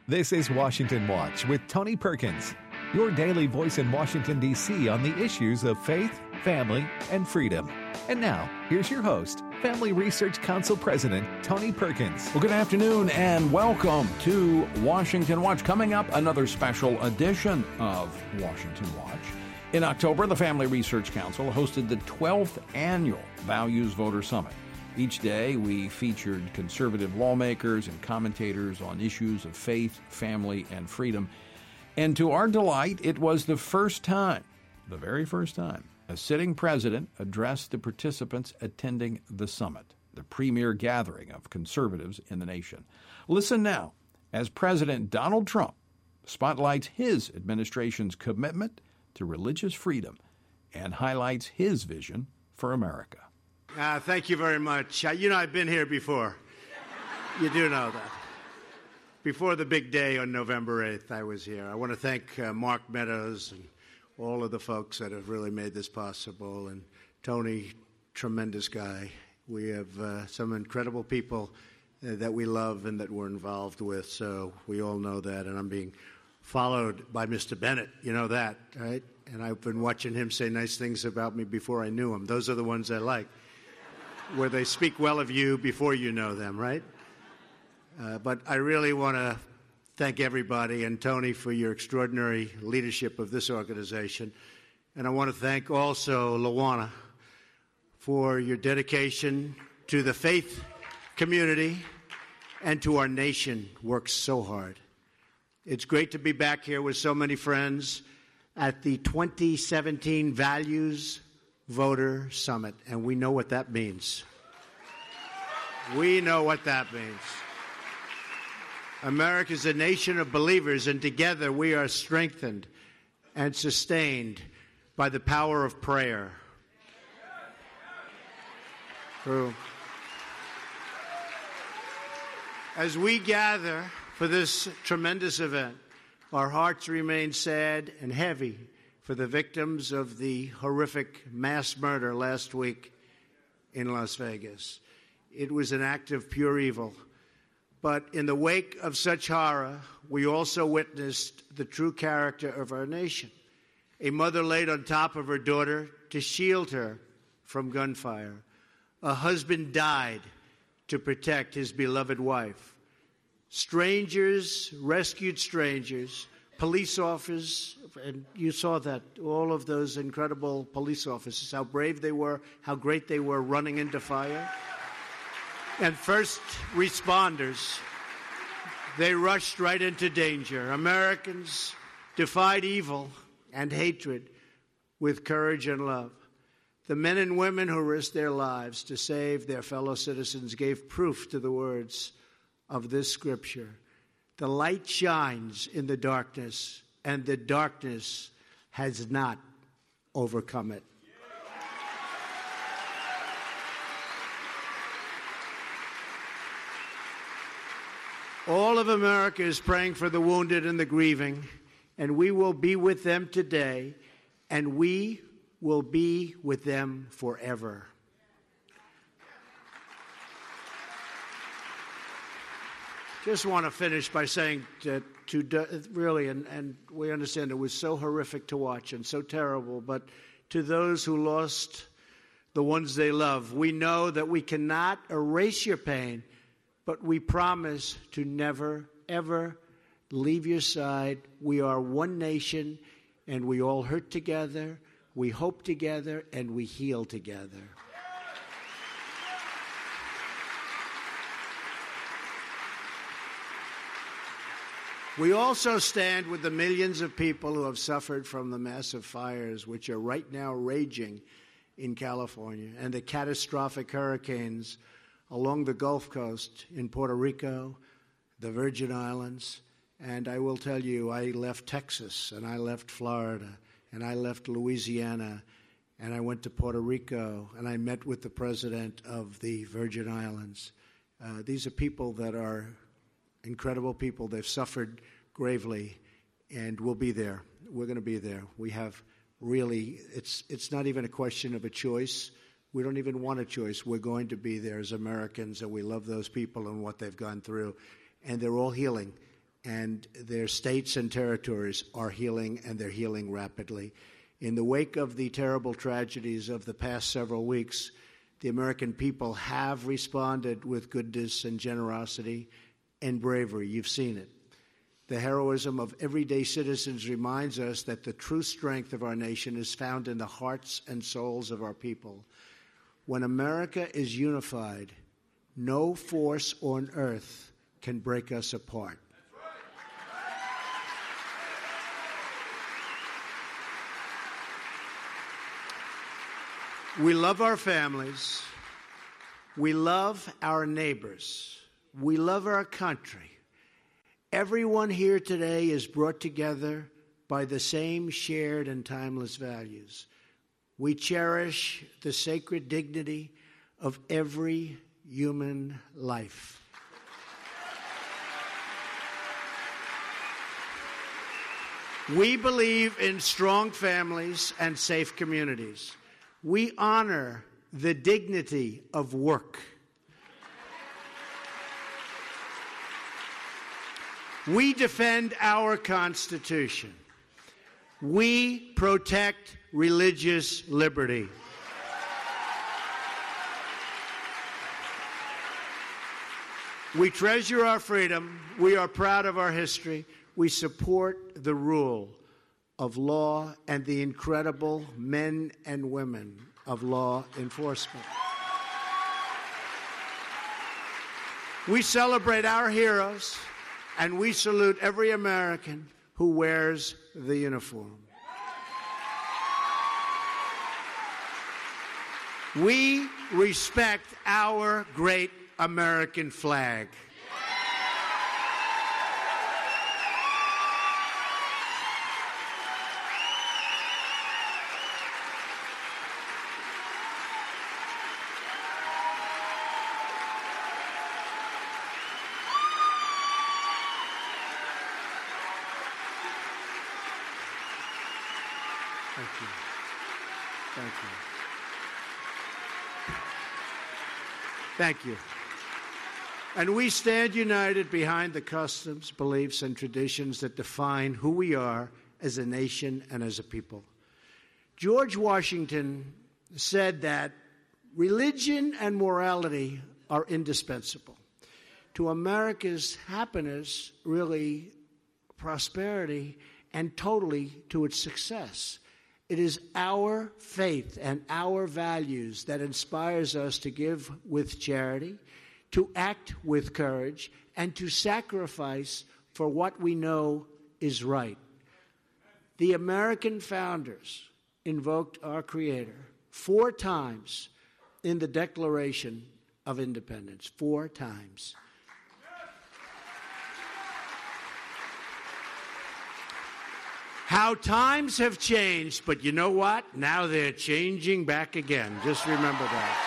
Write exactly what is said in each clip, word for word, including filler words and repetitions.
This is Washington Watch with Tony Perkins, your daily voice in Washington, D C on the issues of faith, family, and freedom. And now, here's your host, Family Research Council President Tony Perkins. Well, good afternoon and welcome to Washington Watch. Coming up, another special edition of Washington Watch. In October, the Family Research Council hosted the twelfth Annual Values Voter Summit. Each day, we featured conservative lawmakers and commentators on issues of faith, family, and freedom. And to our delight, it was the first time, the very first time, a sitting president addressed the participants attending the summit, the premier gathering of conservatives in the nation. Listen now as President Donald Trump spotlights his administration's commitment to religious freedom and highlights his vision for America. Uh, thank you very much. Uh, you know, I've been here before. You do know that. Before the big day on November eighth, I was here. I want to thank uh, Mark Meadows and all of the folks that have really made this possible. And Tony, tremendous guy. We have uh, some incredible people uh, that we love and that we're involved with. So we all know that. And I'm being followed by Mister Bennett. You know that, right? And I've been watching him say nice things about me before I knew him. Those are the ones I like, where they speak well of you before you know them, right? Uh, but I really want to thank everybody and Tony for your extraordinary leadership of this organization. And I want to thank also Luana for your dedication to the faith community and to our nation. Works so hard. It's great to be back here with so many friends at the twenty seventeen Values Voter Summit, and we know what that means. We know what that means. America is a nation of believers, and together we are strengthened and sustained by the power of prayer. True. As we gather for this tremendous event, our hearts remain sad and heavy for the victims of the horrific mass murder last week in Las Vegas. It was an act of pure evil. But in the wake of such horror, we also witnessed the true character of our nation. A mother laid on top of her daughter to shield her from gunfire. A husband died to protect his beloved wife. Strangers rescued strangers. Police officers, and you saw that, all of those incredible police officers, how brave they were, how great they were running into fire. And first responders, they rushed right into danger. Americans defied evil and hatred with courage and love. The men and women who risked their lives to save their fellow citizens gave proof to the words of this scripture. The light shines in the darkness, and the darkness has not overcome it. All of America is praying for the wounded and the grieving, and we will be with them today, and we will be with them forever. Just want to finish by saying to, to really, and, and we understand it was so horrific to watch and so terrible, but to those who lost the ones they love, we know that we cannot erase your pain, but we promise to never, ever leave your side. We are one nation, and we all hurt together, we hope together, and we heal together. We also stand with the millions of people who have suffered from the massive fires which are right now raging in California and the catastrophic hurricanes along the Gulf Coast in Puerto Rico, the Virgin Islands. And I will tell you, I left Texas, and I left Florida, and I left Louisiana, and I went to Puerto Rico, and I met with the president of the Virgin Islands. Uh, these are people that are incredible people. They've suffered gravely, and we'll be there. We're going to be there. We have really, it's it's not even a question of a choice. We don't even want a choice. We're going to be there as Americans, and we love those people and what they've gone through. And they're all healing. and their states and territories are healing, and they're healing rapidly. In the wake of the terrible tragedies of the past several weeks, the American people have responded with goodness and generosity and bravery. You've seen it. The heroism of everyday citizens reminds us that the true strength of our nation is found in the hearts and souls of our people. When America is unified, no force on earth can break us apart. We love our families. We love our neighbors. We love our country. Everyone here today is brought together by the same shared and timeless values. We cherish the sacred dignity of every human life. We believe in strong families and safe communities. We honor the dignity of work. We defend our Constitution. We protect religious liberty. We treasure our freedom. We are proud of our history. We support the rule of law and the incredible men and women of law enforcement. We celebrate our heroes, and we salute every American who wears the uniform. We respect our great American flag. Thank you. Thank you. Thank you. And we stand united behind the customs, beliefs, and traditions that define who we are as a nation and as a people. George Washington said that religion and morality are indispensable to America's happiness, really prosperity, and totally to its success. It is our faith and our values that inspires us to give with charity, to act with courage, and to sacrifice for what we know is right. The American founders invoked our Creator four times in the Declaration of Independence. Four times. How times have changed, but you know what? Now they're changing back again. Just remember that.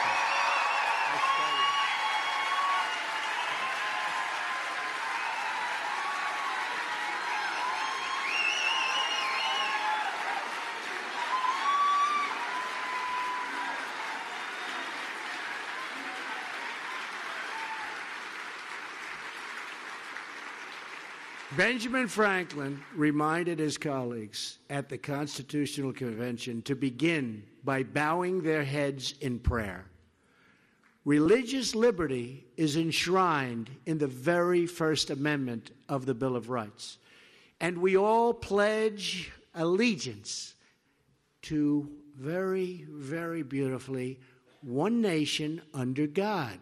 Benjamin Franklin reminded his colleagues at the Constitutional Convention to begin by bowing their heads in prayer. Religious liberty is enshrined in the very First Amendment of the Bill of Rights, and we all pledge allegiance to, very, very beautifully, one nation under God.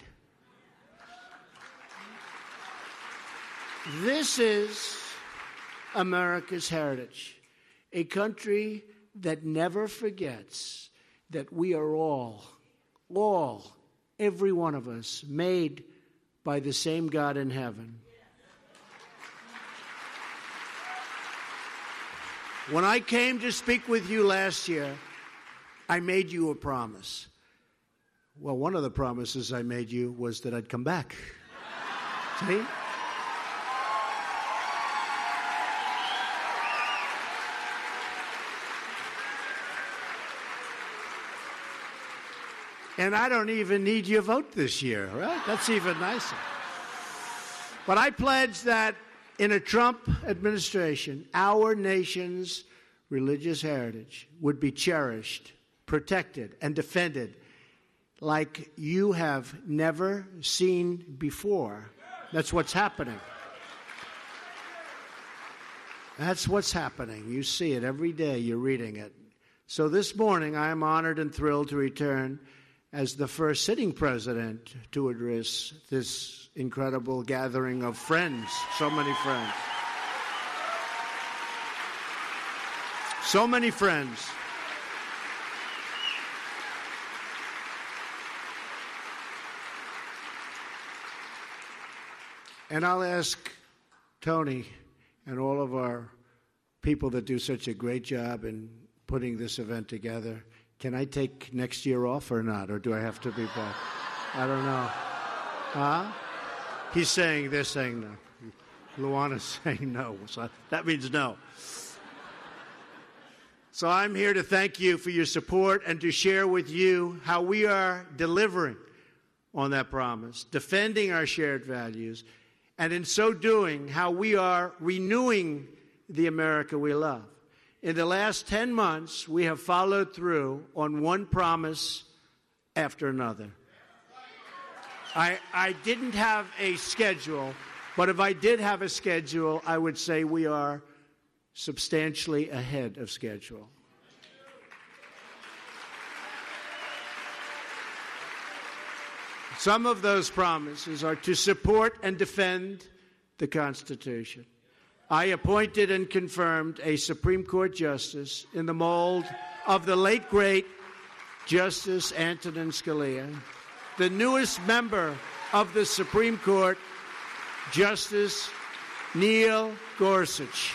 This is America's heritage, a country that never forgets that we are all, all, every one of us, made by the same God in heaven. When I came to speak with you last year, I made you a promise. Well, one of the promises I made you was that I'd come back. See? And I don't even need your vote this year, right? That's even nicer. But I pledge that in a Trump administration, our nation's religious heritage would be cherished, protected, and defended like you have never seen before. That's what's happening. That's what's happening. You see it every day. You're reading it. So this morning, I am honored and thrilled to return as the first sitting president to address this incredible gathering of friends, so many friends. So many friends. And I'll ask Tony and all of our people that do such a great job in putting this event together, can I take next year off or not? Or do I have to be back? I don't know. Huh? He's saying, they're saying no. Luana's saying no. So that means no. So I'm here to thank you for your support and to share with you how we are delivering on that promise, defending our shared values, and in so doing, how we are renewing the America we love. In the last ten months, we have followed through on one promise after another. I, I didn't have a schedule, but if I did have a schedule, I would say we are substantially ahead of schedule. Some of those promises are to support and defend the Constitution. I appointed and confirmed a Supreme Court justice in the mold of the late, great Justice Antonin Scalia, the newest member of the Supreme Court, Justice Neil Gorsuch.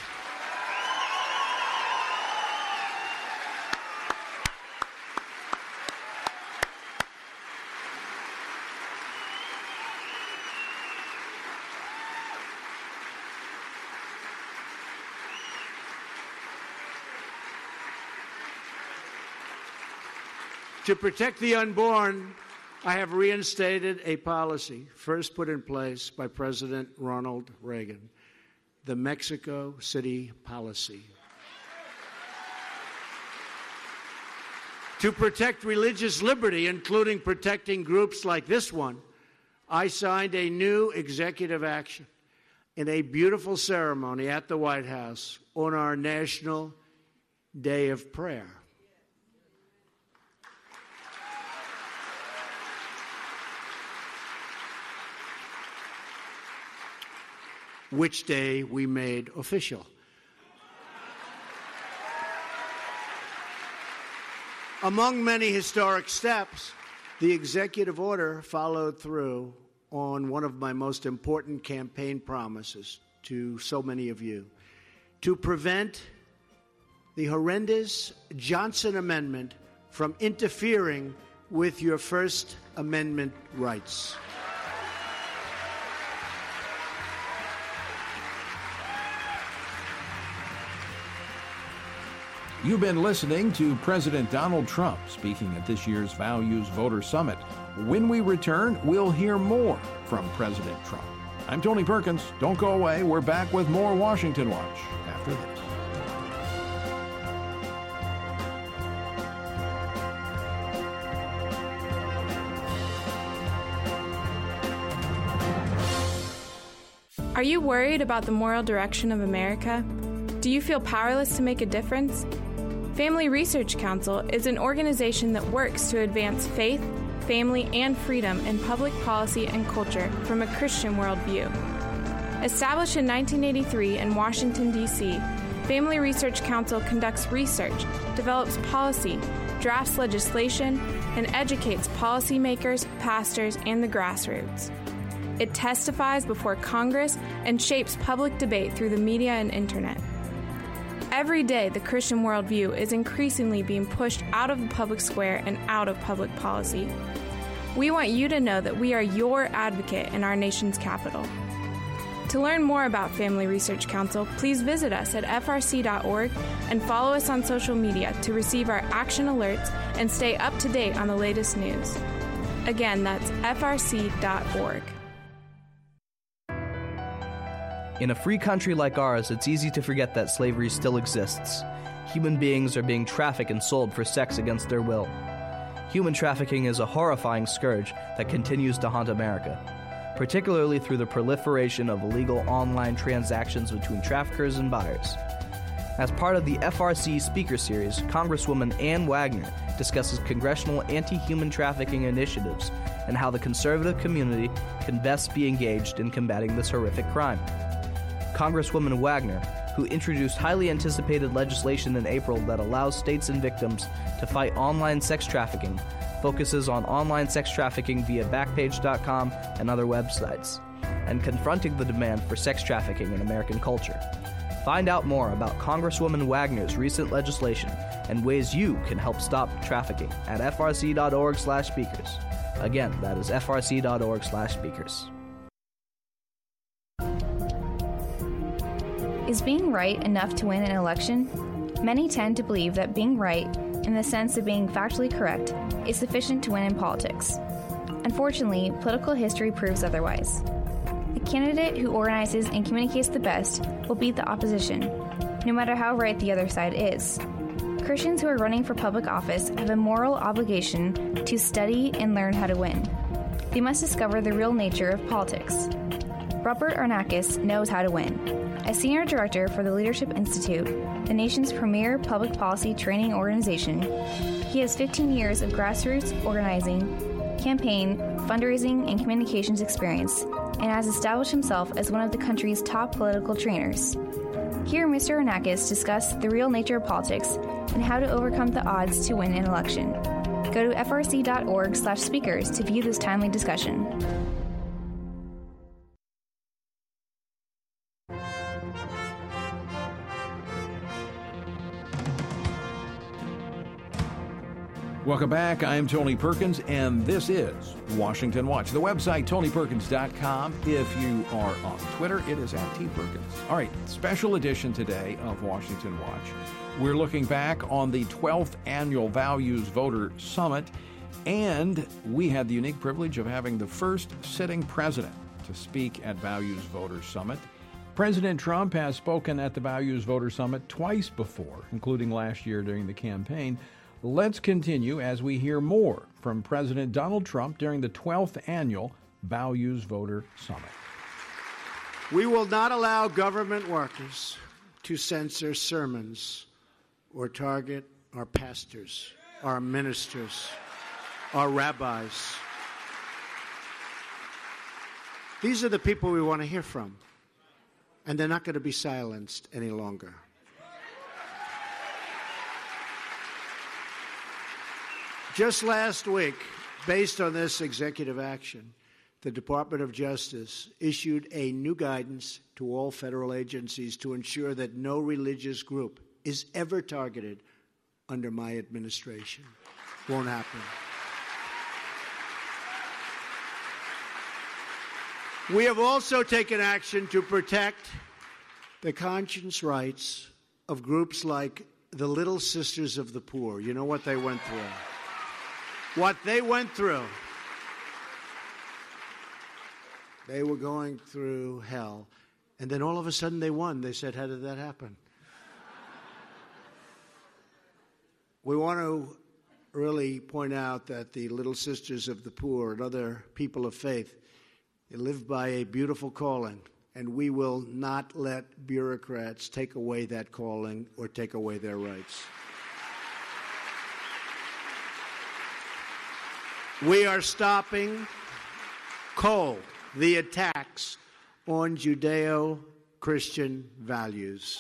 To protect the unborn, I have reinstated a policy first put in place by President Ronald Reagan, the Mexico City policy. To protect religious liberty, including protecting groups like this one, I signed a new executive action in a beautiful ceremony at the White House on our National Day of Prayer. Which day we made official. Among many historic steps, the executive order followed through on one of my most important campaign promises to so many of you, to prevent the horrendous Johnson Amendment from interfering with your First Amendment rights. You've been listening to President Donald Trump speaking at this year's Values Voter Summit. When we return, we'll hear more from President Trump. I'm Tony Perkins. Don't go away. We're back with more Washington Watch after this. Are you worried about the moral direction of America? Do you feel powerless to make a difference? Family Research Council is an organization that works to advance faith, family, and freedom in public policy and culture from a Christian worldview. Established in nineteen eighty-three in Washington, D C, Family Research Council conducts research, develops policy, drafts legislation, and educates policymakers, pastors, and the grassroots. It testifies before Congress and shapes public debate through the media and internet. Every day, the Christian worldview is increasingly being pushed out of the public square and out of public policy. We want you to know that we are your advocate in our nation's capital. To learn more about Family Research Council, please visit us at F R C dot org and follow us on social media to receive our action alerts and stay up to date on the latest news. Again, that's F R C dot org. In a free country like ours, it's easy to forget that slavery still exists. Human beings are being trafficked and sold for sex against their will. Human trafficking is a horrifying scourge that continues to haunt America, particularly through the proliferation of illegal online transactions between traffickers and buyers. As part of the F R C Speaker Series, Congresswoman Ann Wagner discusses congressional anti-human trafficking initiatives and how the conservative community can best be engaged in combating this horrific crime. Congresswoman Wagner, who introduced highly anticipated legislation in April that allows states and victims to fight online sex trafficking, focuses on online sex trafficking via Backpage dot com and other websites, and confronting the demand for sex trafficking in American culture. Find out more about Congresswoman Wagner's recent legislation and ways you can help stop trafficking at f r c dot org slash speakers. Again, that is f r c dot org slash speakers. Is being right enough to win an election? Many tend to believe that being right, in the sense of being factually correct, is sufficient to win in politics. Unfortunately, political history proves otherwise. The candidate who organizes and communicates the best will beat the opposition, no matter how right the other side is. Christians who are running for public office have a moral obligation to study and learn how to win. They must discover the real nature of politics. Robert Arnakis knows how to win. As Senior Director for the Leadership Institute, the nation's premier public policy training organization, he has fifteen years of grassroots organizing, campaign, fundraising, and communications experience, and has established himself as one of the country's top political trainers. Here, Mister Arnakis discussed the real nature of politics and how to overcome the odds to win an election. Go to f r c dot org slash speakers to view this timely discussion. Welcome back. I'm Tony Perkins, and this is Washington Watch. The website, tony perkins dot com. If you are on Twitter, it is at T Perkins. All right, special edition today of Washington Watch. We're looking back on the twelfth Annual Values Voter Summit, and we had the unique privilege of having the first sitting president to speak at Values Voter Summit. President Trump has spoken at the Values Voter Summit twice before, including last year during the campaign. Let's continue as we hear more from President Donald Trump during the twelfth Annual Values Voter Summit. We will not allow government workers to censor sermons or target our pastors, our ministers, our rabbis. These are the people we want to hear from, and they're not going to be silenced any longer. Just last week, based on this executive action, the Department of Justice issued a new guidance to all federal agencies to ensure that no religious group is ever targeted under my administration. Won't happen. We have also taken action to protect the conscience rights of groups like the Little Sisters of the Poor. You know what they went through. What they went through. They were going through hell. And then all of a sudden they won. They said, how did that happen? We want to really point out that the Little Sisters of the Poor and other people of faith, they live by a beautiful calling. And we will not let bureaucrats take away that calling or take away their rights. We are stopping cold the attacks on Judeo-Christian values.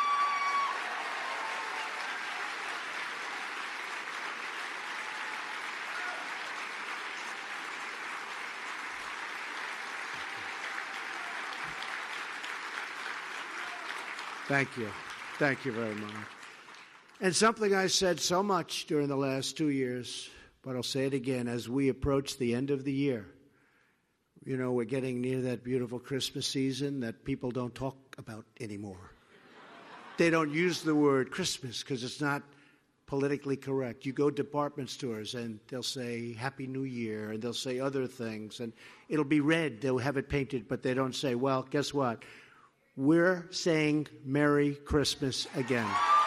Thank you. Thank you very much. And something I said so much during the last two years, but I'll say it again, as we approach the end of the year. You know, we're getting near that beautiful Christmas season that people don't talk about anymore. They don't use the word Christmas because it's not politically correct. You go to department stores and they'll say Happy New Year and they'll say other things and it'll be red. They'll have it painted, but they don't say, well, guess what? we're saying Merry Christmas again.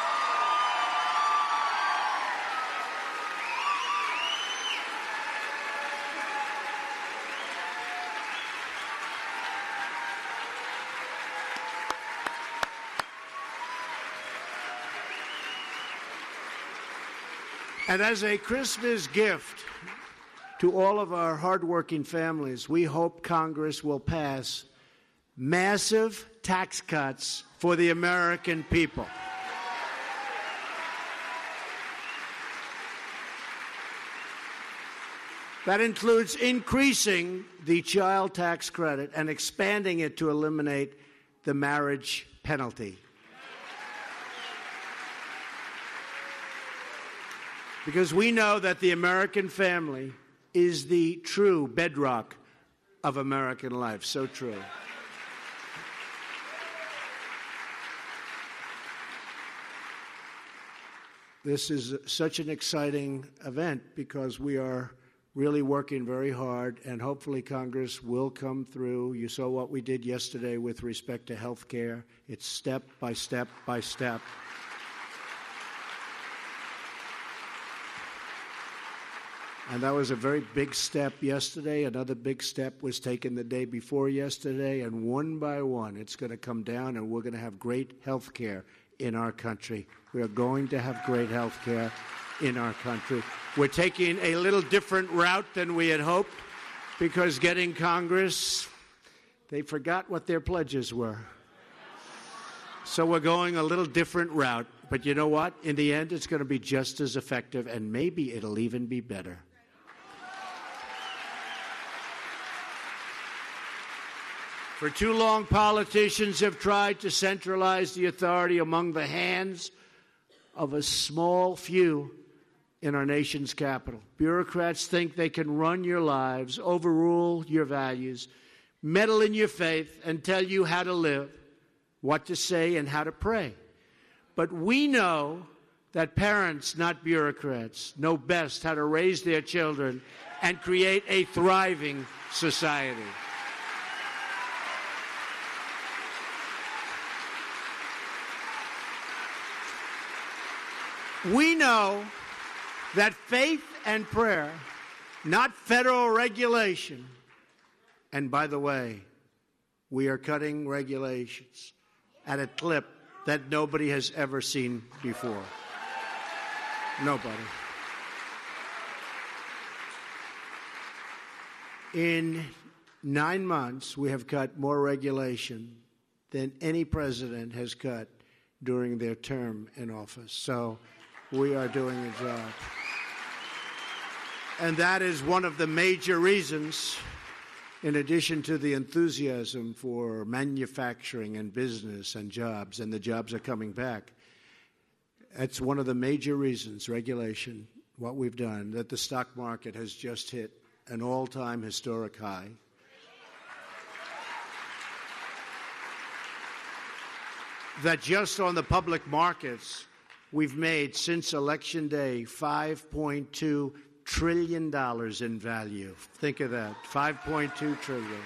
And as a Christmas gift to all of our hardworking families, we hope Congress will pass massive tax cuts for the American people. That includes increasing the child tax credit and expanding it to eliminate the marriage penalty. Because we know that the American family is the true bedrock of American life. So true. This is such an exciting event because we are really working very hard, and hopefully Congress will come through. You saw what we did yesterday with respect to health care. It's step by step by step. And that was a very big step yesterday. Another big step was taken the day before yesterday. And one by one, it's going to come down, and we're going to have great health care in our country. We are going to have great health care in our country. We're taking a little different route than we had hoped because getting Congress, they forgot what their pledges were. So we're going a little different route. But you know what? In the end, it's going to be just as effective, and maybe it'll even be better. For too long, politicians have tried to centralize the authority among the hands of a small few in our nation's capital. Bureaucrats think they can run your lives, overrule your values, meddle in your faith, and tell you how to live, what to say, and how to pray. But we know that parents, not bureaucrats, know best how to raise their children and create a thriving society. We know that faith and prayer, not federal regulation, and by the way, we are cutting regulations at a clip that nobody has ever seen before. Nobody. In nine months, we have cut more regulation than any president has cut during their term in office. So we are doing a job. And that is one of the major reasons, in addition to the enthusiasm for manufacturing and business and jobs, and the jobs are coming back. That's one of the major reasons, regulation, what we've done, that the stock market has just hit an all-time historic high. That just on the public markets, we've made, since Election Day, five point two trillion dollars in value. Think of that, five point two trillion dollars.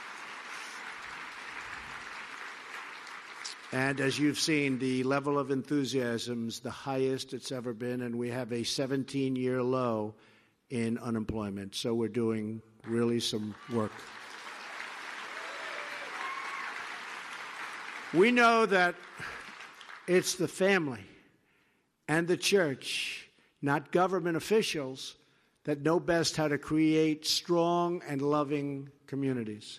And as you've seen, the level of enthusiasm is the highest it's ever been, and we have a seventeen-year low in unemployment. So we're doing really some work. We know that it's the family and the church, not government officials, that know best how to create strong and loving communities.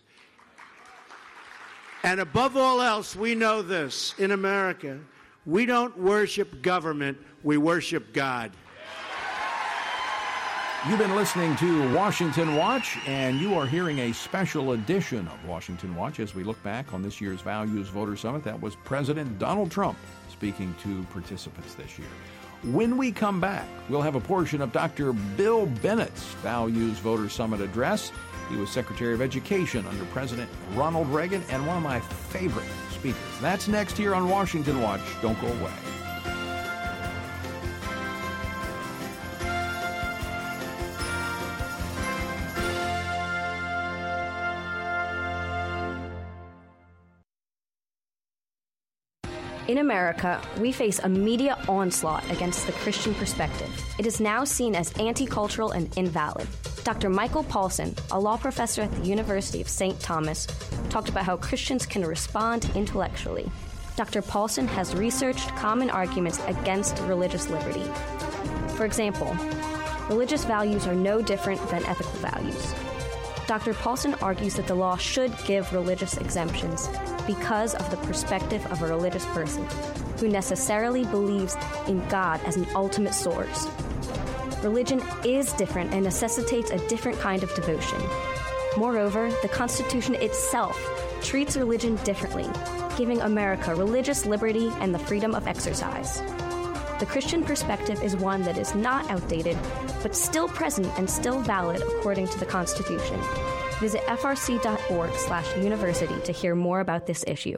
And above all else, we know this. In America, we don't worship government, we worship God. You've been listening to Washington Watch, and you are hearing a special edition of Washington Watch as we look back on this year's Values Voter Summit. That was President Donald Trump speaking to participants this year. When we come back, we'll have a portion of Doctor Bill Bennett's Values Voter Summit address. He was Secretary of Education under President Ronald Reagan and one of my favorite speakers. That's next here on Washington Watch. Don't go away. In America, we face a media onslaught against the Christian perspective. It is now seen as anti-cultural and invalid. Doctor Michael Paulson, a law professor at the University of Saint Thomas, talked about how Christians can respond intellectually. Doctor Paulson has researched common arguments against religious liberty. For example, religious values are no different than ethical values. Doctor Paulson argues that the law should give religious exemptions because of the perspective of a religious person who necessarily believes in God as an ultimate source. Religion is different and necessitates a different kind of devotion. Moreover, the Constitution itself treats religion differently, giving America religious liberty and the freedom of exercise. The Christian perspective is one that is not outdated, but still present and still valid according to the Constitution. Visit f r c dot org slash university to hear more about this issue.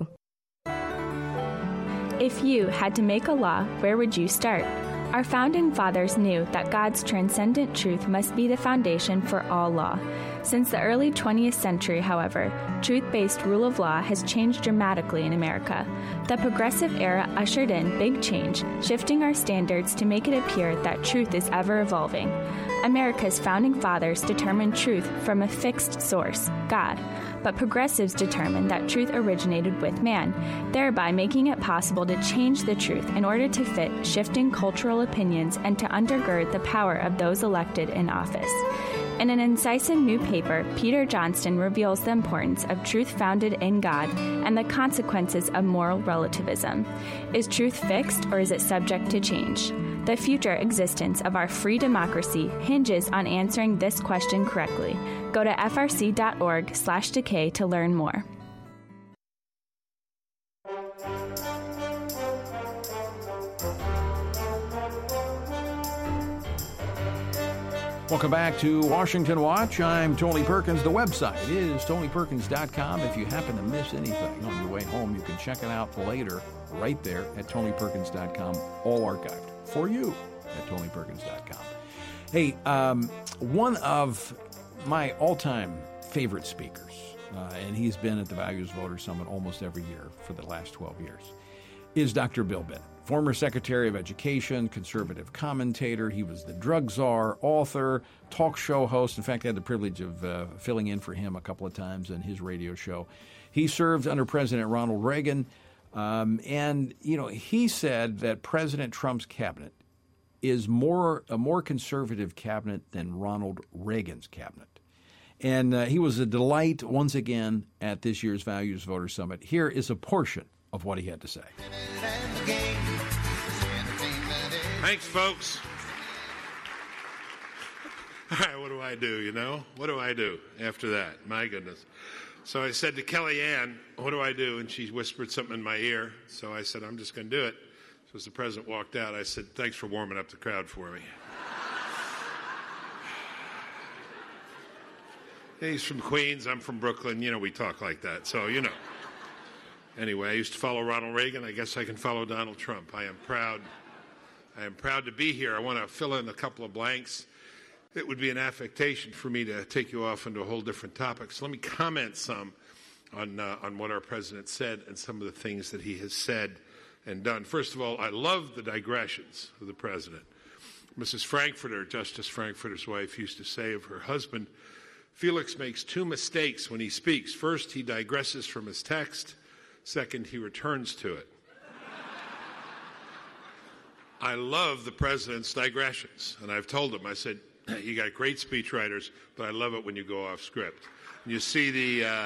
If you had to make a law, where would you start? Our founding fathers knew that God's transcendent truth must be the foundation for all law. Since the early twentieth century, however, truth-based rule of law has changed dramatically in America. The progressive era ushered in big change, shifting our standards to make it appear that truth is ever evolving. America's founding fathers determined truth from a fixed source, God, but progressives determined that truth originated with man, thereby making it possible to change the truth in order to fit shifting cultural opinions and to undergird the power of those elected in office. In an incisive new paper, Peter Johnston reveals the importance of truth founded in God and the consequences of moral relativism. Is truth fixed or is it subject to change? The future existence of our free democracy hinges on answering this question correctly. Go to f r c dot org slash decay to learn more. Welcome back to Washington Watch. I'm Tony Perkins. The website is tony perkins dot com. If you happen to miss anything on your way home, you can check it out later right there at tony perkins dot com, all archived for you at tony perkins dot com. Hey, um, one of my all-time favorite speakers, uh, and he's been at the Values Voter Summit almost every year for the last twelve years, is Doctor Bill Bennett. Former Secretary of Education, conservative commentator. He was the drug czar, author, talk show host. In fact, I had the privilege of uh, filling in for him a couple of times on his radio show. He served under President Ronald Reagan. Um, and, you know, he said that President Trump's cabinet is more a more conservative cabinet than Ronald Reagan's cabinet. And uh, he was a delight once again at this year's Values Voter Summit. Here is a portion of what he had to say. Thanks, folks. All right, what do I do, you know? What do I do after that? My goodness. So I said to Kellyanne, what do I do? And she whispered something in my ear. So I said, I'm just going to do it. So as the president walked out, I said, thanks for warming up the crowd for me. He's from Queens. I'm from Brooklyn. You know, we talk like that. So, you know. Anyway, I used to follow Ronald Reagan. I guess I can follow Donald Trump. I am proud. I am proud to be here. I want to fill in a couple of blanks. It would be an affectation for me to take you off into a whole different topic. So let me comment some on uh, on what our president said and some of the things that he has said and done. First of all, I love the digressions of the president. Missus Frankfurter, Justice Frankfurter's wife, used to say of her husband, Felix makes two mistakes when he speaks. First, he digresses from his text. Second, he returns to it. I love the president's digressions, and I've told him, I said, you got great speechwriters, but I love it when you go off script. And you see the, uh,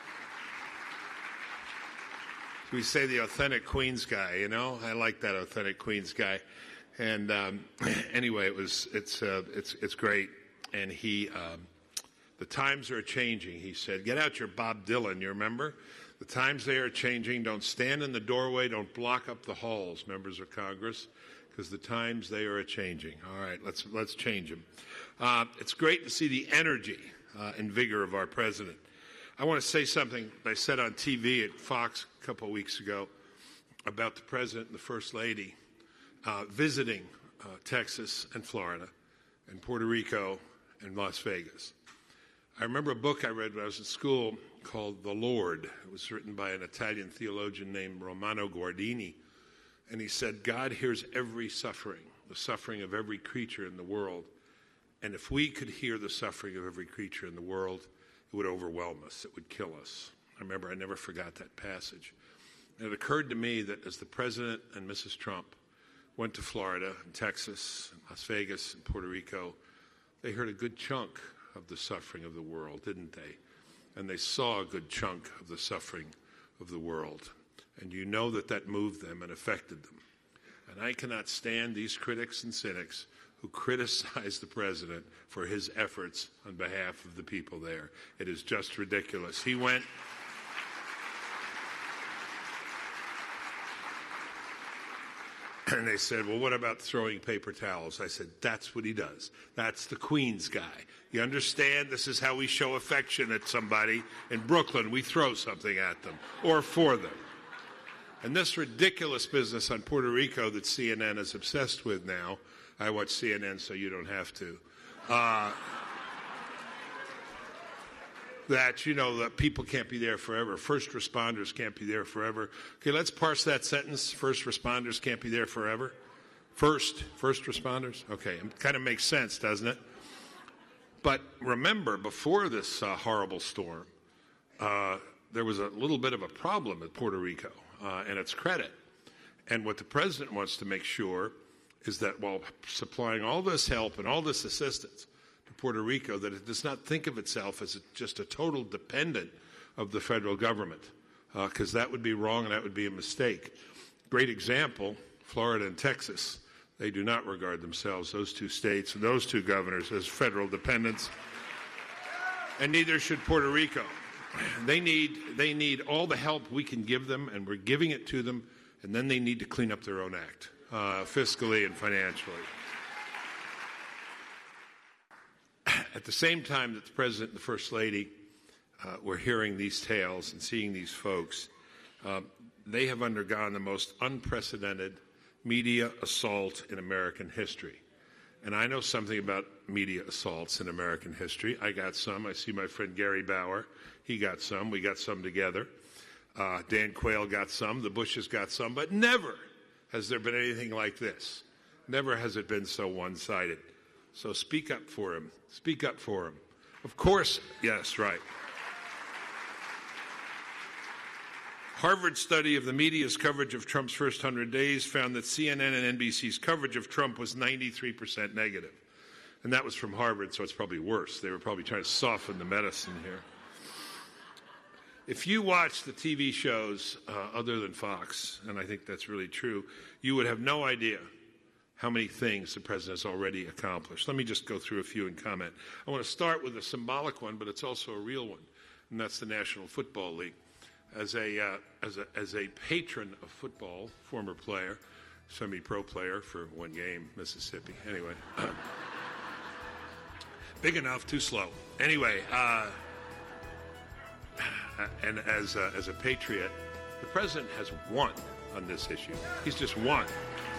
we say the authentic Queens guy, you know? I like that authentic Queens guy. And um, anyway, it was, it's, uh, it's, it's great. And he, um, the times are changing, he said. Get out your Bob Dylan, you remember? The times they are changing. Don't stand in the doorway. Don't block up the halls, members of Congress, because the times they are changing. All right, let's let's change them. Uh, it's great to see the energy uh, and vigor of our president. I want to say something I said on T V at Fox a couple of weeks ago about the president and the first lady uh, visiting uh, Texas and Florida and Puerto Rico and Las Vegas. I remember a book I read when I was at school called The Lord. It was written by an Italian theologian named Romano Guardini. And he said, God hears every suffering, the suffering of every creature in the world. And if we could hear the suffering of every creature in the world, it would overwhelm us. It would kill us. I remember I never forgot that passage. And it occurred to me that as the President and Missus Trump went to Florida and Texas, and Las Vegas and Puerto Rico, they heard a good chunk of the suffering of the world, didn't they? And they saw a good chunk of the suffering of the world. And you know that that moved them and affected them. And I cannot stand these critics and cynics who criticize the president for his efforts on behalf of the people there. It is just ridiculous. He went... And they said, well, what about throwing paper towels? I said, that's what he does. That's the Queens guy. You understand? This is how we show affection at somebody. In Brooklyn, we throw something at them or for them. And this ridiculous business on Puerto Rico that C N N is obsessed with now, I watch C N N so you don't have to, uh, that, you know, that people can't be there forever. First responders can't be there forever. Okay, let's parse that sentence. First responders can't be there forever. First, first responders? Okay, it kind of makes sense, doesn't it? But remember, before this uh, horrible storm, uh, there was a little bit of a problem at Puerto Rico uh, and its credit. And what the president wants to make sure is that while supplying all this help and all this assistance to Puerto Rico, that it does not think of itself as a, just a total dependent of the federal government, because uh, that would be wrong and that would be a mistake. Great example, Florida and Texas. They do not regard themselves, those two states and those two governors, as federal dependents, and neither should Puerto Rico. They need, they need all the help we can give them, and we're giving it to them, and then they need to clean up their own act, uh, fiscally and financially. At the same time that the President and the First Lady uh, were hearing these tales and seeing these folks, uh, they have undergone the most unprecedented media assault in American history. And I know something about media assaults in American history. I got some. I see my friend Gary Bauer. He got some. We got some together. Uh, Dan Quayle got some. The Bushes got some. But never has there been anything like this. Never has it been so one-sided. So speak up for him. Speak up for him. Of course, yes, right. Harvard study of the media's coverage of Trump's first one hundred days found that C N N and N B C's coverage of Trump was ninety-three percent negative. And that was from Harvard, so it's probably worse. They were probably trying to soften the medicine here. If you watch the T V shows uh, other than Fox, and I think that's really true, you would have no idea how many things the president has already accomplished. Let me just go through a few and comment. I want to start with a symbolic one, but it's also a real one, and that's the National Football League. As a, uh, as a as a patron of football, former player, semi-pro player for one game, Mississippi. Anyway, uh, big enough, too slow. Anyway, uh, and as a, as a patriot, the president has won on this issue. He's just won.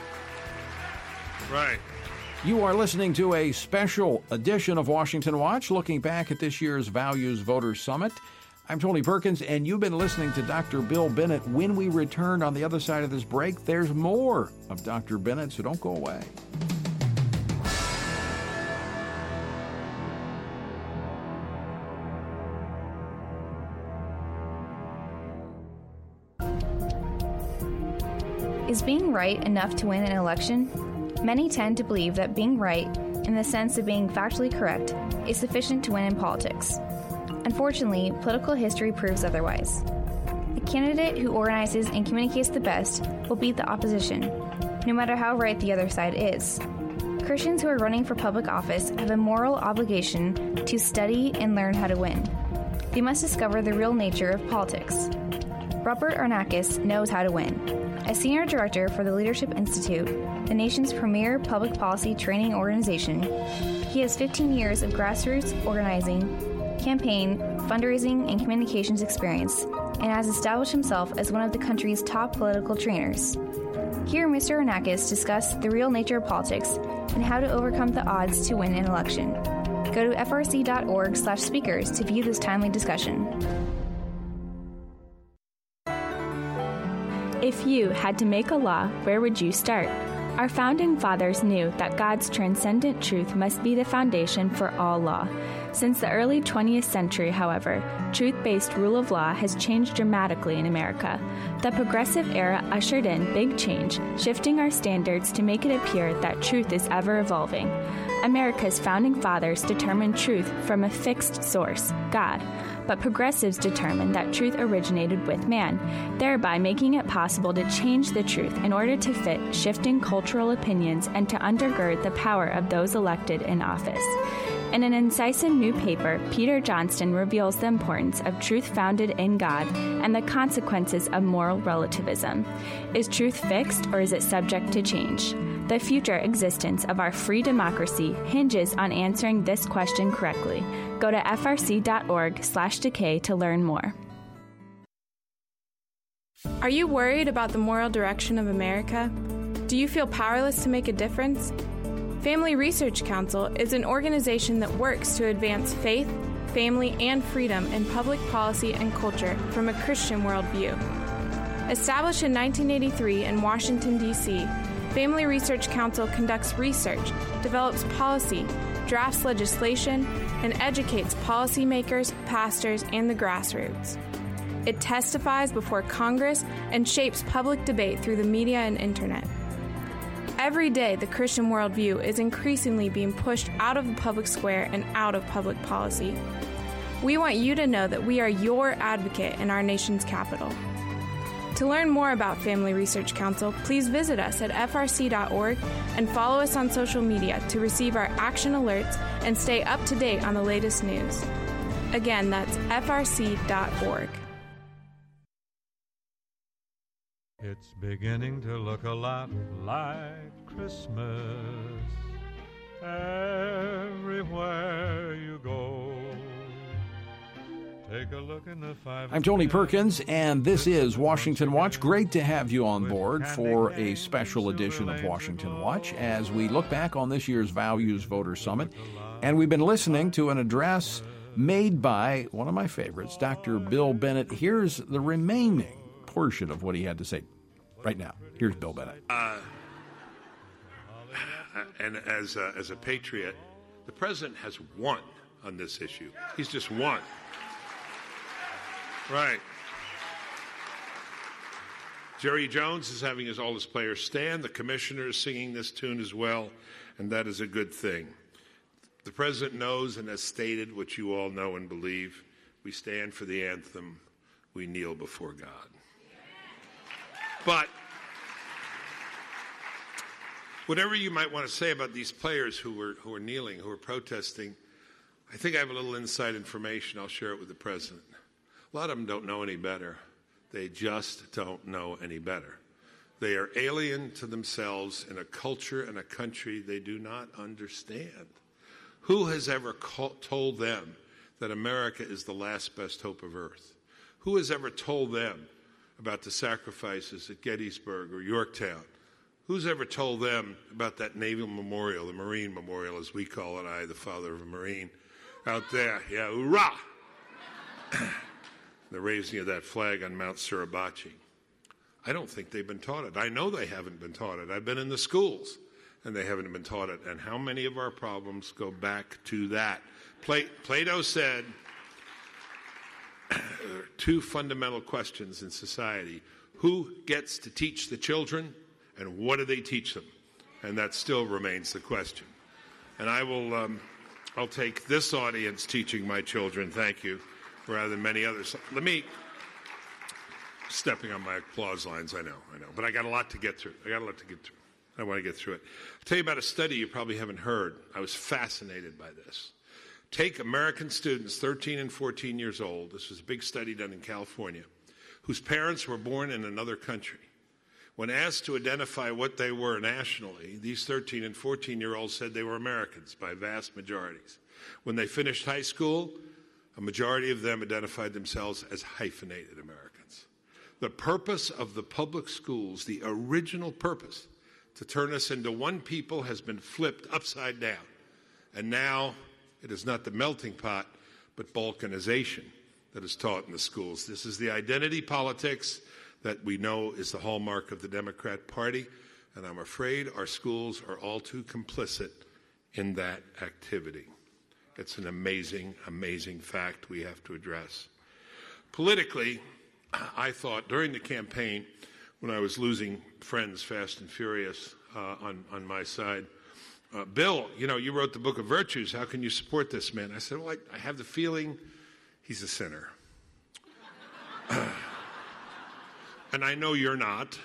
Right. You are listening to a special edition of Washington Watch, looking back at this year's Values Voters Summit. I'm Tony Perkins, and you've been listening to Doctor Bill Bennett. When we return on the other side of this break, there's more of Doctor Bennett, so don't go away. Is being right enough to win an election? Many tend to believe that being right, in the sense of being factually correct, is sufficient to win in politics. Unfortunately, political history proves otherwise. The candidate who organizes and communicates the best will beat the opposition, no matter how right the other side is. Christians who are running for public office have a moral obligation to study and learn how to win. They must discover the real nature of politics. Robert Arnakis knows how to win. As Senior Director for the Leadership Institute, the nation's premier public policy training organization, he has fifteen years of grassroots organizing, campaign, fundraising, and communications experience, and has established himself as one of the country's top political trainers. Here, Mister Arnakis discussed the real nature of politics and how to overcome the odds to win an election. Go to f r c dot org slash speakers to view this timely discussion. If you had to make a law, where would you start? Our founding fathers knew that God's transcendent truth must be the foundation for all law. Since the early twentieth century, however, truth-based rule of law has changed dramatically in America. The progressive era ushered in big change, shifting our standards to make it appear that truth is ever evolving. America's founding fathers determined truth from a fixed source, God, but progressives determined that truth originated with man, thereby making it possible to change the truth in order to fit shifting cultural opinions and to undergird the power of those elected in office. In an incisive new paper, Peter Johnston reveals the importance of truth founded in God and the consequences of moral relativism. Is truth fixed or is it subject to change? The future existence of our free democracy hinges on answering this question correctly. Go to f r c dot org slash decay to learn more. Are you worried about the moral direction of America? Do you feel powerless to make a difference? Family Research Council is an organization that works to advance faith, family, and freedom in public policy and culture from a Christian worldview. Established in nineteen eighty-three in Washington, D C, Family Research Council conducts research, develops policy, drafts legislation, and educates policymakers, pastors, and the grassroots. It testifies before Congress and shapes public debate through the media and internet. Every day, the Christian worldview is increasingly being pushed out of the public square and out of public policy. We want you to know that we are your advocate in our nation's capital. To learn more about Family Research Council, please visit us at f r c dot org and follow us on social media to receive our action alerts and stay up to date on the latest news. Again, that's f r c dot org. It's beginning to look a lot like Christmas everywhere you go. Take a look in the five. I'm Tony Perkins, and this is Washington Watch. Great to have you on board for a special edition of Washington Watch as we look back on this year's Values Voter Summit. And we've been listening to an address made by one of my favorites, Doctor Bill Bennett. Here's the remaining portion of what he had to say right now. Here's Bill Bennett. Uh, and as a, as a patriot, the president has won on this issue. He's just won. Right. Jerry Jones is having his oldest players stand. The commissioner is singing this tune as well, and that is a good thing. The president knows and has stated what you all know and believe. We stand for the anthem. We kneel before God. But whatever you might want to say about these players who were who are kneeling, who are protesting, I think I have a little inside information. I'll share it with the president. A lot of them don't know any better. They just don't know any better. They are alien to themselves in a culture and a country they do not understand. Who has ever call, told them that America is the last best hope of earth? Who has ever told them about the sacrifices at Gettysburg or Yorktown? Who's ever told them about that Naval Memorial, the Marine Memorial, as we call it, I, the father of a Marine, out there? Yeah, hoorah! The raising of that flag on Mount Suribachi. I don't think they've been taught it. I know they haven't been taught it. I've been in the schools, and they haven't been taught it. And how many of our problems go back to that? Plato said two fundamental questions in society. Who gets to teach the children, and what do they teach them? And that still remains the question. And I will, um, I'll take this audience teaching my children, thank you, rather than many others. Let me, stepping on my applause lines, I know, I know, but I got a lot to get through. I got a lot to get through. I want to get through it. I'll tell you about a study you probably haven't heard. I was fascinated by this. Take American students, thirteen and fourteen years old, this was a big study done in California, whose parents were born in another country. When asked to identify what they were nationally, these thirteen and fourteen-year-olds said they were Americans by vast majorities. When they finished high school, a majority of them identified themselves as hyphenated Americans. The purpose of the public schools, the original purpose, to turn us into one people has been flipped upside down. And now It is not the melting pot, but balkanization that is taught in the schools. This is the identity politics that we know is the hallmark of the Democrat Party, and I'm afraid our schools are all too complicit in that activity. It's an amazing, amazing fact we have to address. Politically, I thought during the campaign, when I was losing friends fast and furious uh, on, on my side, uh, Bill, you know, you wrote the Book of Virtues. How can you support this man? I said, well, I, I have the feeling he's a sinner. And I know you're not.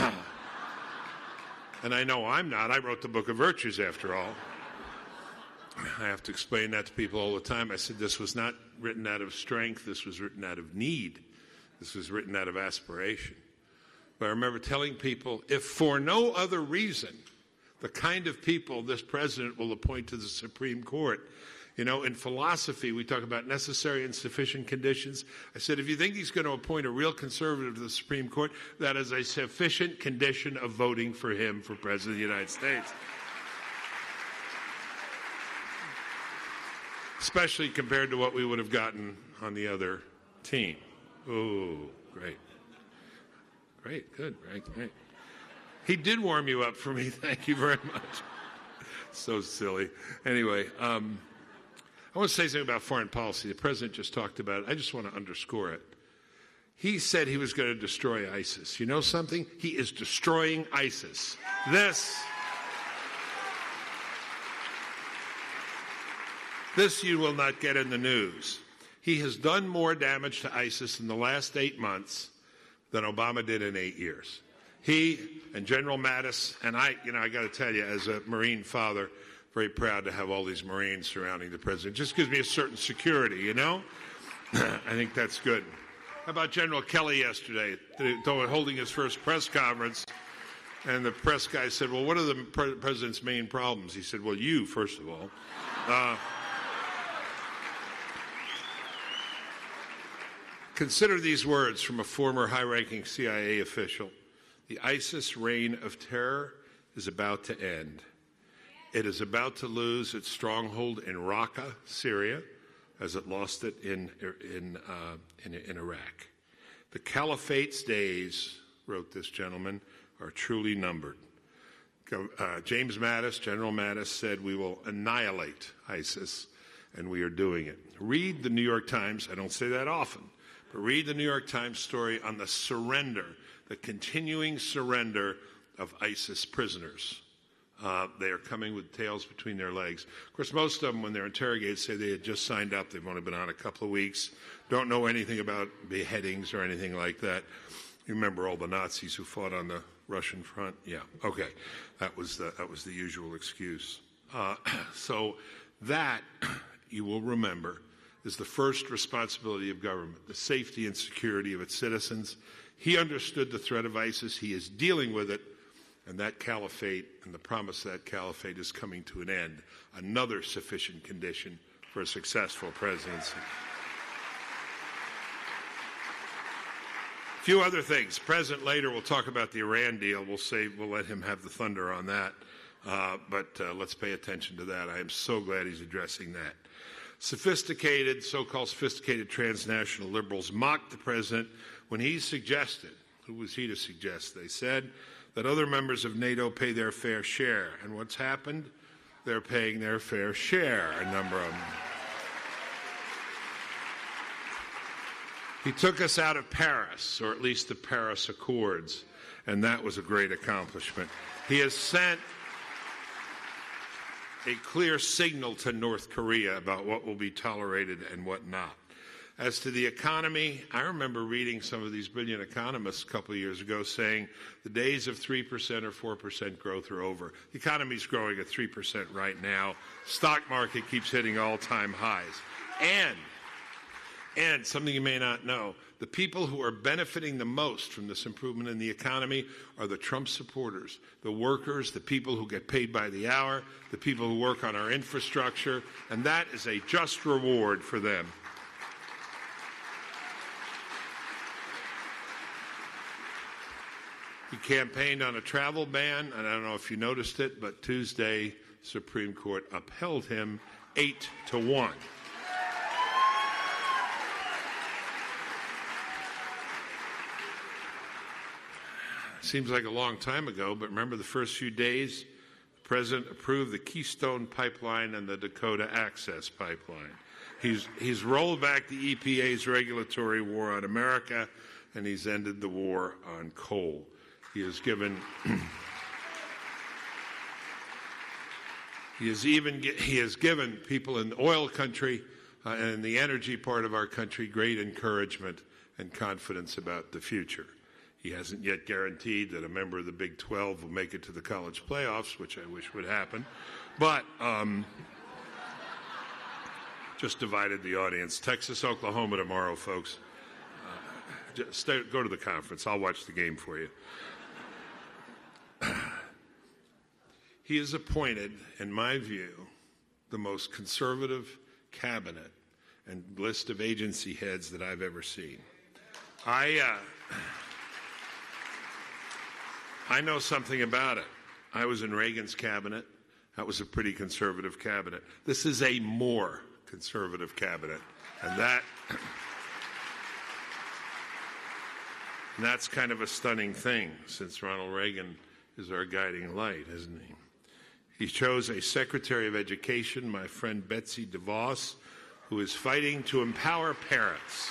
And I know I'm not. I wrote the Book of Virtues, after all. I have to explain that to people all the time. I said this was not written out of strength. This was written out of need. This was written out of aspiration. But I remember telling people, if for no other reason, the kind of people this president will appoint to the Supreme Court. You know, in philosophy, we talk about necessary and sufficient conditions. I said, if you think he's going to appoint a real conservative to the Supreme Court, that is a sufficient condition of voting for him for President of the United States. Especially compared to what we would have gotten on the other team. Oh, great. Great, good, right, great. He did warm you up for me. Thank you very much. So silly. Anyway, um, I want to say something about foreign policy. The president just talked about it. I just want to underscore it. He said he was going to destroy ISIS. You know something? He is destroying ISIS. This... This you will not get in the news. He has done more damage to ISIS in the last eight months than Obama did in eight years. He and General Mattis, and I, you know, I got to tell you, as a Marine father, very proud to have all these Marines surrounding the president. Just gives me a certain security, you know? I think that's good. How about General Kelly yesterday, holding his first press conference, and the press guy said, well, what are the pre- president's main problems? He said, well, you, first of all. Uh, Consider these words from a former high-ranking C I A official. The ISIS reign of terror is about to end. It is about to lose its stronghold in Raqqa, Syria, as it lost it in, in, uh, in, in Iraq. The caliphate's days, wrote this gentleman, are truly numbered. Uh, James Mattis, General Mattis, said we will annihilate ISIS, and we are doing it. Read the New York Times. I don't say that often. But read the New York Times story on the surrender, the continuing surrender of ISIS prisoners. Uh, they are coming with tails between their legs. Of course, most of them, when they're interrogated, say they had just signed up. They've only been on a couple of weeks, don't know anything about beheadings or anything like that. You remember all the Nazis who fought on the Russian front? Yeah, okay. That was the, that was the usual excuse. Uh, so that, you will remember, is the first responsibility of government, the safety and security of its citizens. He understood the threat of ISIS. He is dealing with it, and that caliphate and the promise of that caliphate is coming to an end. Another sufficient condition for a successful presidency. A few other things. President later will talk about the Iran deal. We'll say we'll let him have the thunder on that, uh, but uh, let's pay attention to that. I am so glad he's addressing that. Sophisticated, so-called sophisticated transnational liberals mocked the president when he suggested, who was he to suggest, they said, that other members of NATO pay their fair share. And what's happened? They're paying their fair share, a number of them. He took us out of Paris, or at least the Paris Accords, and that was a great accomplishment. He has sent a clear signal to North Korea about what will be tolerated and what not. As to the economy, I remember reading some of these brilliant economists a couple of years ago saying the days of three percent or four percent growth are over. The economy is growing at three percent right now. Stock market keeps hitting all-time highs. And, and something you may not know, the people who are benefiting the most from this improvement in the economy are the Trump supporters, the workers, the people who get paid by the hour, the people who work on our infrastructure, and that is a just reward for them. He campaigned on a travel ban, and I don't know if you noticed it, but Tuesday, Supreme Court upheld him eight to one. Seems like a long time ago, but remember the first few days, the President approved the Keystone Pipeline and the Dakota Access Pipeline. He's, he's rolled back the E P A's regulatory war on America, and he's ended the war on coal. He has given... He has even he has given people in the oil country uh, and in the energy part of our country great encouragement and confidence about the future. He hasn't yet guaranteed that a member of the Big twelve will make it to the college playoffs, which I wish would happen. But um, just divided the audience. Texas, Oklahoma tomorrow, folks. Uh, just stay, go to the conference. I'll watch the game for you. He has appointed, in my view, the most conservative cabinet and list of agency heads that I've ever seen. I, uh, I know something about it. I was in Reagan's cabinet. That was a pretty conservative cabinet. This is a more conservative cabinet. And that, and that's kind of a stunning thing, since Ronald Reagan is our guiding light, isn't he? He chose a Secretary of Education, my friend Betsy DeVos, who is fighting to empower parents.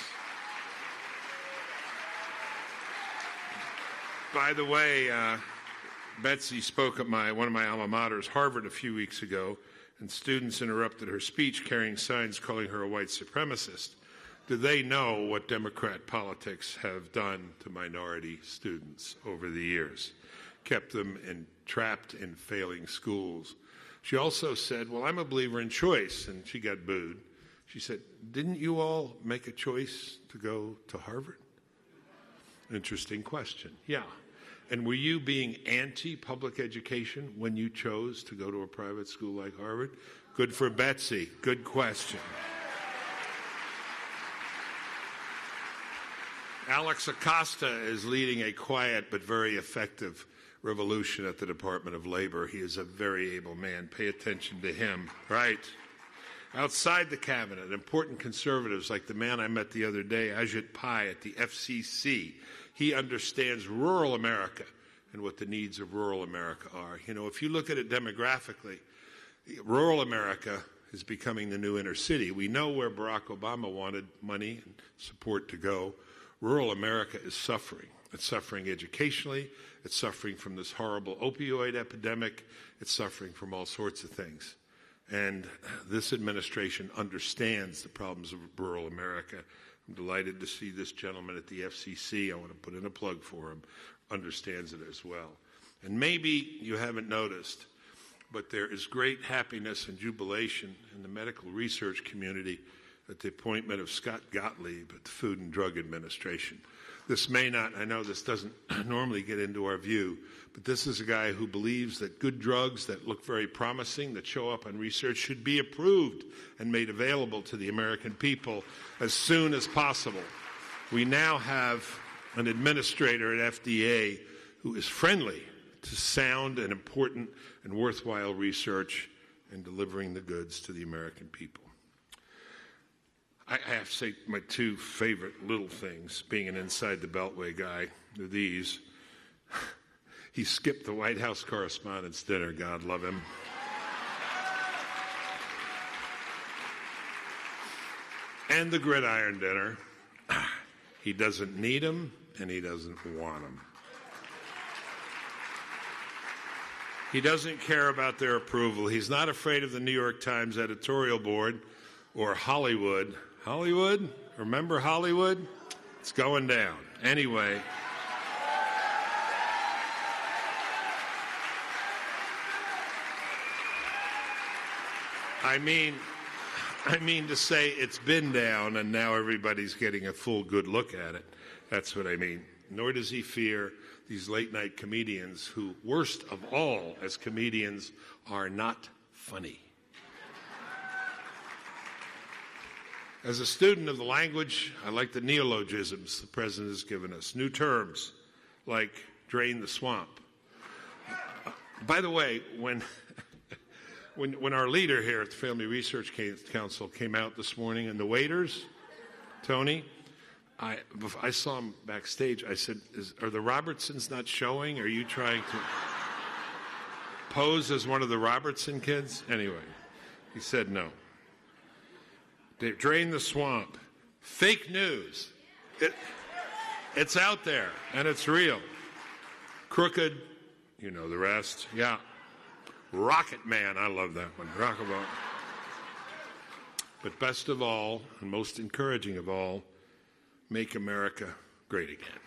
By the way, uh, Betsy spoke at my, one of my alma maters, Harvard, a few weeks ago, and students interrupted her speech carrying signs calling her a white supremacist. Do they know what Democrat politics have done to minority students over the years? Kept them entrapped in failing schools. She also said, well, I'm a believer in choice, and she got booed. She said, didn't you all make a choice to go to Harvard? Interesting question. Yeah. And were you being anti-public education when you chose to go to a private school like Harvard? Good for Betsy. Good question. Alex Acosta is leading a quiet but very effective revolution at the Department of Labor. He is a very able man. Pay attention to him. Right. Outside the cabinet, important conservatives like the man I met the other day, Ajit Pai at the F C C. He understands rural America and what the needs of rural America are. You know, if you look at it demographically, rural America is becoming the new inner city. We know where Barack Obama wanted money and support to go. Rural America is suffering. It's suffering educationally. It's suffering from this horrible opioid epidemic. It's suffering from all sorts of things. And this administration understands the problems of rural America. I'm delighted to see this gentleman at the F C C, I want to put in a plug for him, understands it as well. And maybe you haven't noticed, but there is great happiness and jubilation in the medical research community at the appointment of Scott Gottlieb at the Food and Drug Administration. This may not, I know this doesn't normally get into our view, but this is a guy who believes that good drugs that look very promising, that show up on research, should be approved and made available to the American people as soon as possible. We now have an administrator at F D A who is friendly to sound and important and worthwhile research and delivering the goods to the American people. I have to say my two favorite little things, being an inside the Beltway guy, are these. He skipped the White House Correspondents' Dinner, God love him. And the Gridiron Dinner. He doesn't need them, and he doesn't want them. He doesn't care about their approval. He's not afraid of the New York Times editorial board or Hollywood. Hollywood? Remember Hollywood? It's going down. Anyway. I mean, I mean to say it's been down and now everybody's getting a full good look at it. That's what I mean. Nor does he fear these late-night comedians who, worst of all as comedians, are not funny. As a student of the language, I like the neologisms the president has given us. New terms like drain the swamp. Uh, by the way, when When, when our leader here at the Family Research Council came out this morning, and the waiters, Tony, I, I saw him backstage. I said, Is, are the Robertsons not showing? Are you trying to pose as one of the Robertson kids? Anyway, he said no. They drain the swamp. Fake news. It, it's out there, and it's real. Crooked, you know the rest. Yeah. Rocket Man, I love that one. Rocket Man. But best of all, and most encouraging of all, make America great again.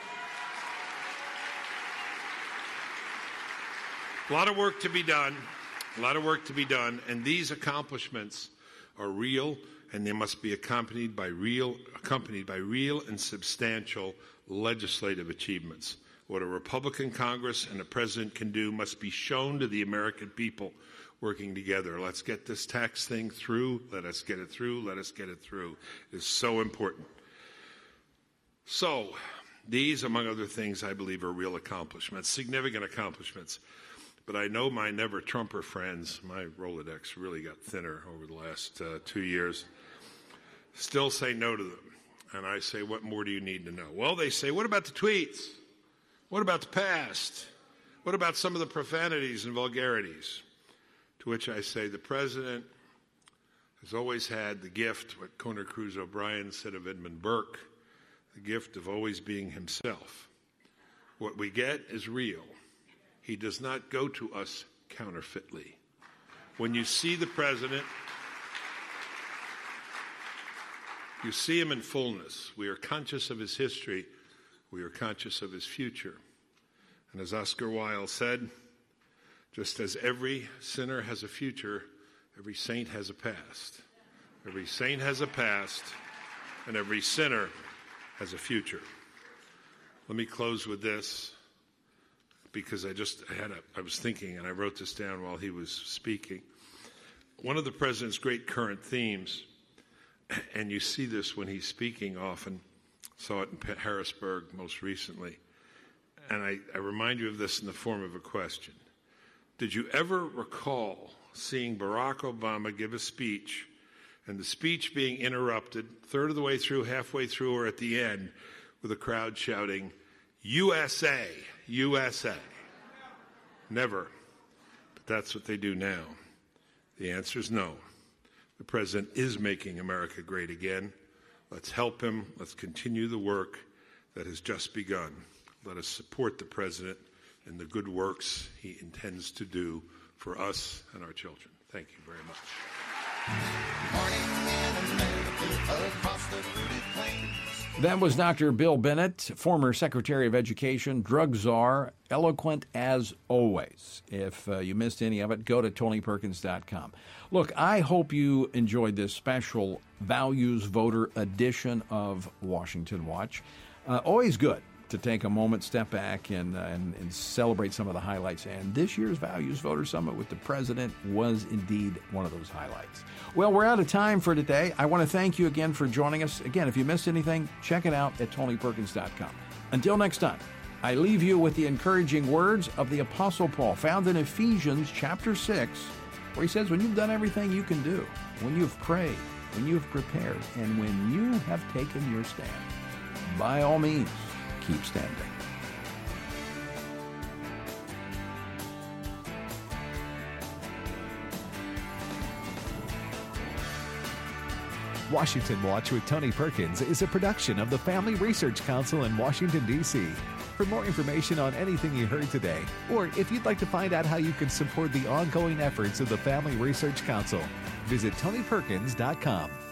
A lot of work to be done, a lot of work to be done, and these accomplishments are real, and they must be accompanied by real, accompanied by real and substantial legislative achievements. What a Republican Congress and a president can do must be shown to the American people working together. Let's get this tax thing through. Let us get it through. Let us get it through. It is so important. So, these, among other things, I believe are real accomplishments, significant accomplishments. But I know my never-Trumper friends, my Rolodex really got thinner over the last uh, two years, still say no to them. And I say, what more do you need to know? Well, they say, what about the tweets? What about the past? What about some of the profanities and vulgarities? To which I say, the president has always had the gift, what Conor Cruz O'Brien said of Edmund Burke, the gift of always being himself. What we get is real. He does not go to us counterfeitly. When you see the president, you see him in fullness. We are conscious of his history. We are conscious of his future. And as Oscar Wilde said, just as every sinner has a future, every saint has a past. Every saint has a past, and every sinner has a future. Let me close with this, because I just had a, I was thinking, and I wrote this down while he was speaking. One of the president's great current themes, and you see this when he's speaking often, saw it in Harrisburg most recently, and I, I remind you of this in the form of a question. Did you ever recall seeing Barack Obama give a speech, and the speech being interrupted, third of the way through, halfway through, or at the end, with a crowd shouting, U S A, U S A? Never. But that's what they do now. The answer is no. The president is making America great again. Let's help him. Let's continue the work that has just begun. Let us support the president in the good works he intends to do for us and our children. Thank you very much. That was Doctor Bill Bennett, former Secretary of Education, drug czar, eloquent as always. If uh, you missed any of it, go to Tony Perkins dot com. Look, I hope you enjoyed this special Values Voter edition of Washington Watch. Uh, always good to take a moment, step back, and, uh, and and celebrate some of the highlights. And this year's Values Voter Summit with the President was indeed one of those highlights. Well, we're out of time for today. I want to thank you again for joining us. Again, if you missed anything, check it out at Tony Perkins dot com. Until next time, I leave you with the encouraging words of the Apostle Paul, found in Ephesians chapter six, where he says, when you've done everything you can do, when you've prayed, when you've prepared, and when you have taken your stand, by all means, keep standing. Washington Watch with Tony Perkins is a production of the Family Research Council in Washington, D C For more information on anything you heard today, or if you'd like to find out how you can support the ongoing efforts of the Family Research Council, visit Tony Perkins dot com.